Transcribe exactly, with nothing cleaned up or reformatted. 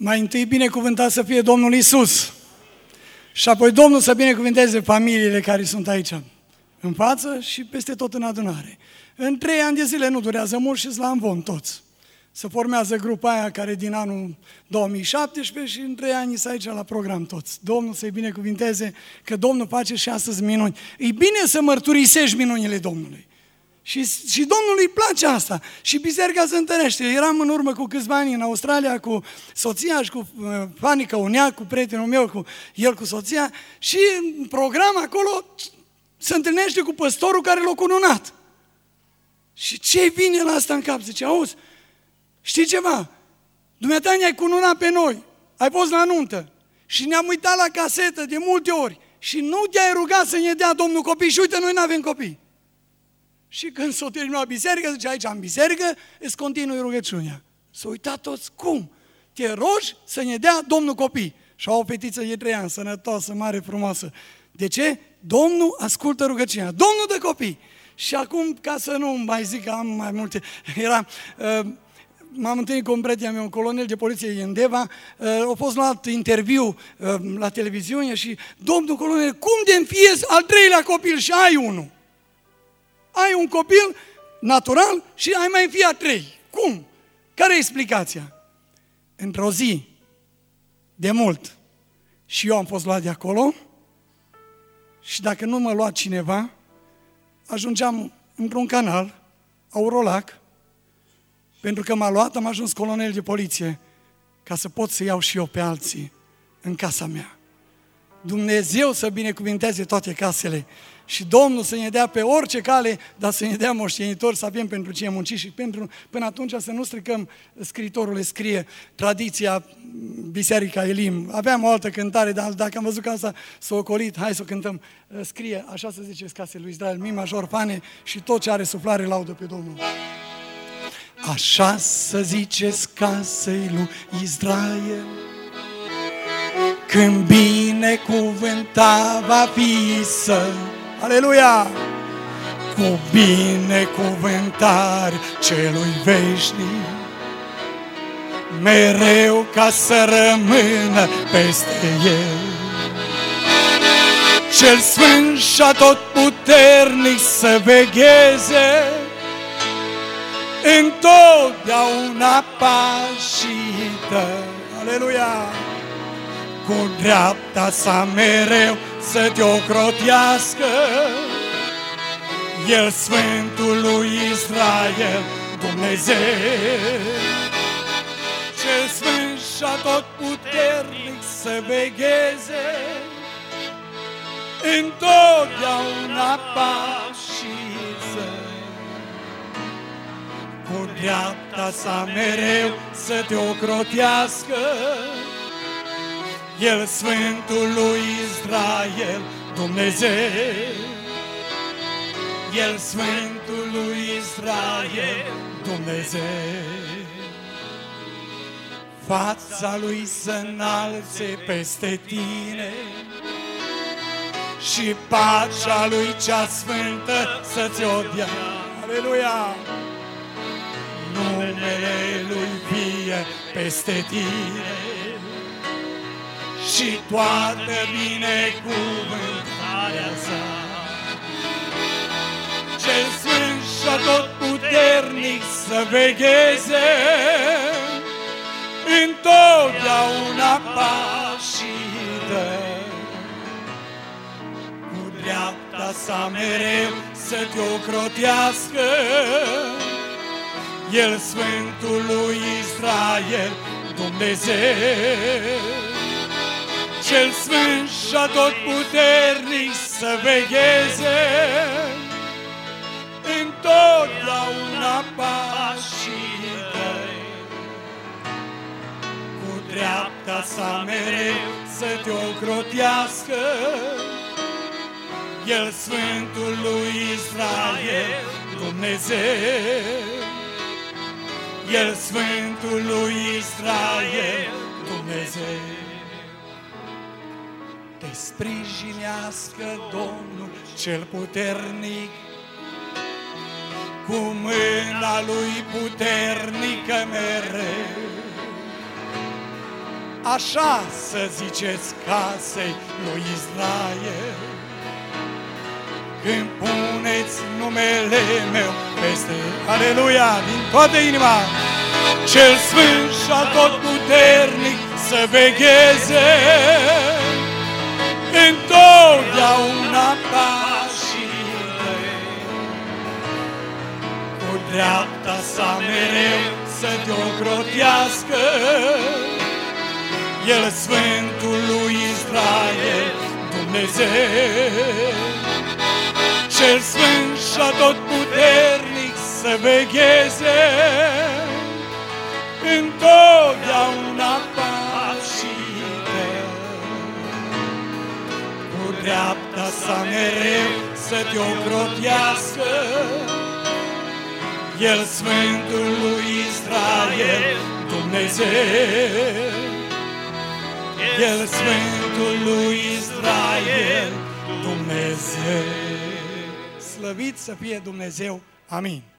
Mai întâi binecuvântat să fie Domnul Iisus. Și apoi Domnul să binecuvânteze familiile care sunt aici, în față și peste tot în adunare. În trei ani de zile nu durează mult și la învon toți. Se formează grupa aia care din anul două mii șaptesprezece și în trei ani sunt aici la program toți. Domnul să-i binecuvinteze, că Domnul face și astăzi minuni. E bine să mărturisești minunile Domnului. Și, și Domnului îi place asta. Și biserica se întărește. Eram în urmă cu câțiva ani în Australia cu soția și cu uh, Fani Căuneac, cu prietenul meu, cu el cu soția, și în program acolo se întâlnește cu păstorul care l-a cununat. Și ce vine la asta în cap? Zice, auzi, știi ceva? Dumneata ne-ai cununat pe noi, ai fost la nuntă și ne-am uitat la casetă de multe ori și nu te-ai rugat să ne dea Domnul copii și uite, noi nu avem copii. Și când s-o terminat biserica, zice, aici în biserică, îți continui rugăciunea. S-au uitat toți, cum? Te rogi să ne dea Domnul copii. Și au o fetiță de trei ani, sănătoasă, mare, frumoasă. De ce? Domnul ascultă rugăciunea. Domnul dă copii. Și acum, ca să nu mai zic că am mai multe, era... Uh, M-am întâlnit cu un prieten meu, un colonel de poliție în Deva, uh, a fost luat interviu uh, la televiziune și, domnul colonel, cum de-mi fie al treilea copil și ai unul? Ai un copil natural și ai mai fi a trei. Cum? Care e explicația? Într-o zi, de mult, și eu am fost luat de acolo și dacă nu mă lua cineva, ajungeam într-un canal, Aurolac, pentru că m-a luat, am ajuns colonel de poliție ca să pot să iau și eu pe alții în casa mea. Dumnezeu să binecuvinteze toate casele și Domnul să ne dea pe orice cale, dar să ne dea moștenitori, să avem pentru ce munci și pentru, până atunci să nu stricăm, scriitorul le scrie, tradiția Biserica Elim. Aveam o altă cântare, dar dacă am văzut că asta s-a ocolit, hai să o cântăm, scrie, așa să ziceți, casele lui Israel, mi major, fane și tot ce are suflare laudă pe Domnul. Așa să ziceți casei lui Israel, când binecuvântat va fi să, aleluia, cu binecuvântare celui veșnic, mereu ca să rămână peste el. Cel sfânt și atotputernic să vegheze întotdeauna pașită, aleluia, cu dreapta sa mereu să te ocrotească, el Sfântul lui Israel, Dumnezeu. Cel sfânt și atotputernic să vegheze întotdeauna pașită, cu dreapta sa mereu să te ocrotească, el Sfântul lui Israel, Dumnezeu. El Sfântul lui Israel, Dumnezeu. Fața lui să înalțe peste tine și pacea lui cea sfântă să-ți o dea. Aleluia! Numele lui fie peste tine și toată binecuvântarea sa. Cel sfânt și atotputernic să vegheze întotdeauna pașită, cu dreapta sa mereu să te ocrotească, el Sfântul lui Israel, Dumnezeu. Cel sfânt și atotputernic să vegheze întotdeauna pașită, cu dreapta sa mereu să te ocrotească, el Sfântul lui Israel, Dumnezeu. El Sfântul lui Israel, Dumnezeu. Te sprijinească Domnul cel puternic, cu mâna lui puternică mereu. așa să ziceți casei lui Israel. Când puneți numele meu peste, aleluia, din toată inima, cel sfânt și atotputernic să vegheze întotdeauna pașii tăi. Cu dreapta sa mereu să te ocrotească, El Sfântul lui Israel, Dumnezeu. Cel sfânt și atotputernic să vegheze întotdeauna pașii tăi. Cu dreapta sa mereu să te ocrotească, El Sfântul lui Israel, Dumnezeu. El Sfântul lui Israel, Dumnezeu. Slăvit să fie Dumnezeu. Amin.